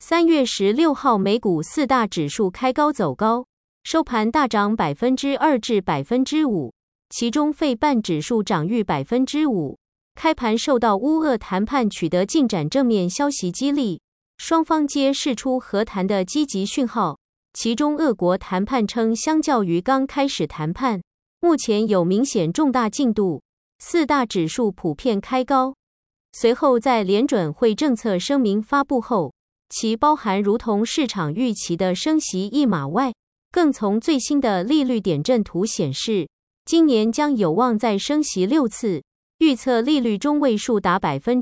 3月16号美股四大指数开高走高，收盘大涨 2% 至 5%， 其中费半指数涨逾 5%。开盘受到乌俄谈判取得进展正面消息激励，双方皆释出和谈的积极讯号。其中俄国谈判称，相较于刚开始谈判，目前有明显重大进度，四大指数普遍开高。随后在联准会政策声明发布后，其包含如同市场预期的升息1码外，更从最新的利率点阵图显示，今年将有望再升息6次，预测利率中位数达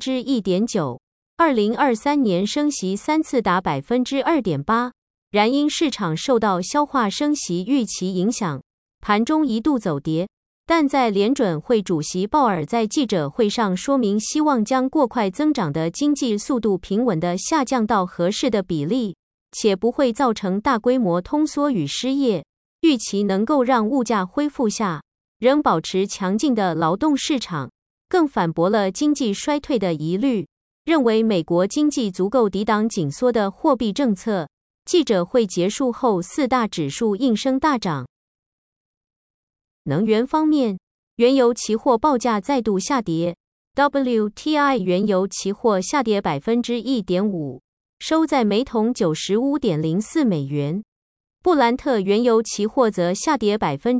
1.9%， 2023年升息3次达 2.8%。然因市场受到消化升息预期影响，盘中一度走跌，但在联准会主席鲍尔在记者会上说明，希望将过快增长的经济速度平稳地下降到合适的比例，且不会造成大规模通缩与失业，预期能够让物价恢复下仍保持强劲的劳动市场，更反驳了经济衰退的疑虑，认为美国经济足够抵挡紧缩的货币政策。记者会结束后，四大指数应声大涨。能源方面，原油期货报价再度下跌 ，WTI 原油期货下跌 1.5%， 收在每桶 95.04 美元。布兰特原油期货则下跌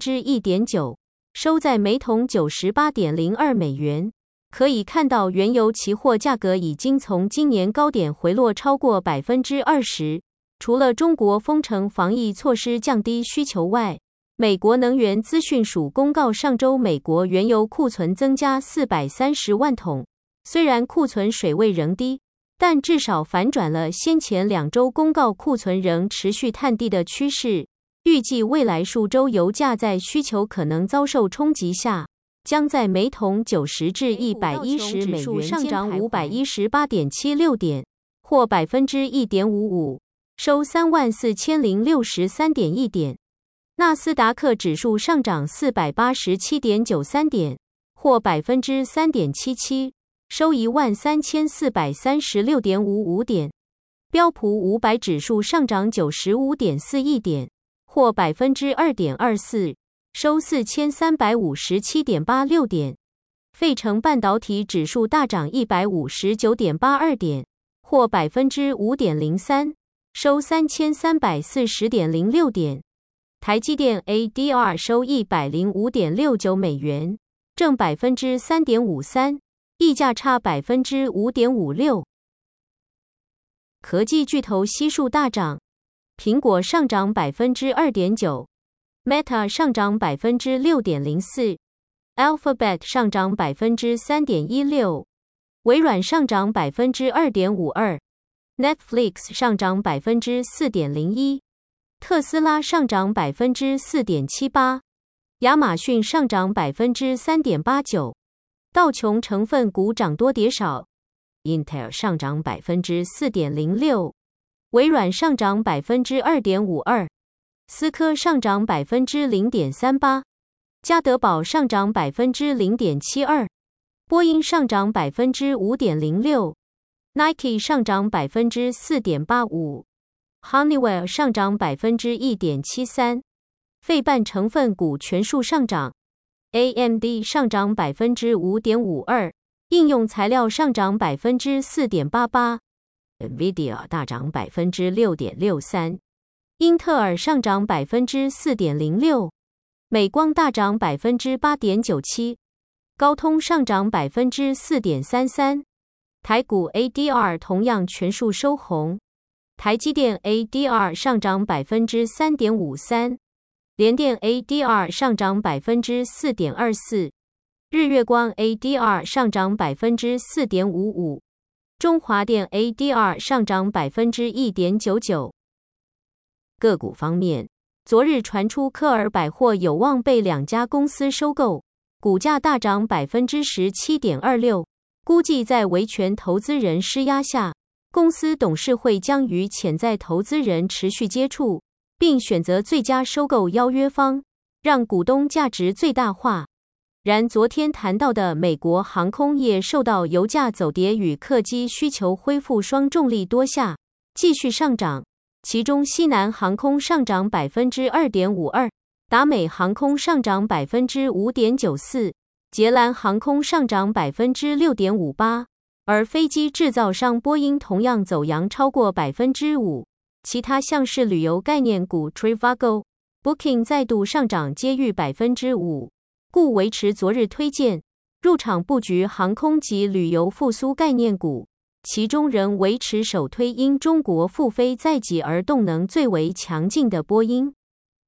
1.9%， 收在每桶 98.02 美元。可以看到，原油期货价格已经从今年高点回落超过 20%。除了中国封城防疫措施降低需求外，美国能源资讯署公告，上周美国原油库存增加430万桶。虽然库存水位仍低，但至少反转了先前2周公告库存仍持续探低的趋势。预计未来数周油价在需求可能遭受冲击下，将在每桶90至110美元上涨 518.76 点，或 1.55%。收34,063.1点，纳斯达克指数上涨 487.93 点，或 3.77%， 收 13,436.55 点。标普500指数上涨 95.41 点，或 2.24%， 收 4,357.86 点。费城半导体指数大涨 159.82 点，或 5.03%。收 3,340.06 点，台积电 ADR 收 105.69 美元，正 3.53%， 溢价差 5.56%。科技巨头悉数大涨，苹果上涨 2.9%， Meta 上涨 6.04%， Alphabet 上涨 3.16%， 微软上涨 2.52%。Netflix 上涨 4.01%， 特斯拉上涨 4.78%， 亚马逊上涨 3.89%， 道琼成分股涨多跌少 ，Intel 上涨 4.06%， 微软上涨 2.52%， 思科上涨 0.38%， 家得宝上涨 0.72%， 波音上涨 5.06%。Nike 上涨 4.85%， Honeywell 上涨 1.73%， 费半成分股全数上涨 ，AMD 上涨 5.52%， 应用材料上涨 4.88%， NVIDIA 大涨 6.63%， 英特尔上涨 4.06%， 美光大涨 8.97%， 高通上涨 4.33%。台股 ADR 同样全数收红，台积电 ADR 上涨 3.53%， 联电 ADR 上涨 4.24%， 日月光 ADR 上涨 4.55%， 中华电 ADR 上涨 1.99%。个股方面，昨日传出科尔百货有望被2家公司收购，股价大涨 17.26%。估计在维权投资人施压下，公司董事会将与潜在投资人持续接触，并选择最佳收购邀约方，让股东价值最大化。然昨天谈到的美国航空业受到油价走跌与客机需求恢复双重利多下， 继续上涨，其中西南航空上涨 2.52%， 达美航空上涨 5.94%， 捷蓝航空上涨 6.58%， 而飞机制造商波音同样走扬超过 5%， 其他像是旅游概念股 Trivago、Booking 再度上涨皆逾 5%， 故维持昨日推荐，入场布局航空及旅游复苏概念股，其中仍维持首推因中国复飞在即而动能最为强劲的波音。